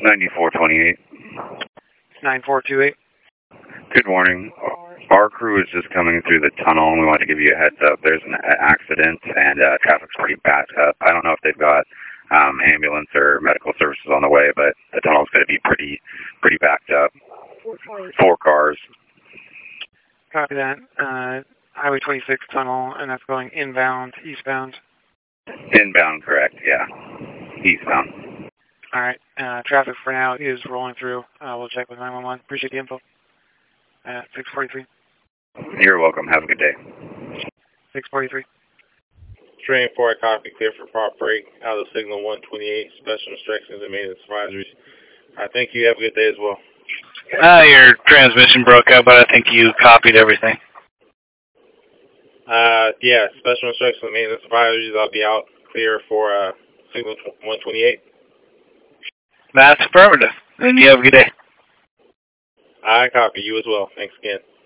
9428. 9428. Good morning. Our crew is just coming through the tunnel, and we want to give you a heads up. There's an accident, and traffic's pretty backed up. I don't know if they've got ambulance or medical services on the way, but the tunnel's going to be pretty backed up. 4 cars. Copy that. Highway 26 tunnel, and that's going inbound, eastbound. Inbound, correct, yeah. Eastbound. All right. Traffic for now is rolling through. We'll check with 911. Appreciate the info. 643. You're welcome. Have a good day. 643. Train 4, copy, clear for prop break, out of signal 128, special instructions and maintenance advisories. I thank you. Have a good day as well. Your transmission broke up, but I think you copied everything. Yeah, special instructions and maintenance advisories. I'll be out clear for signal 128. That's affirmative. And you have a good day. I copy. You as well. Thanks again.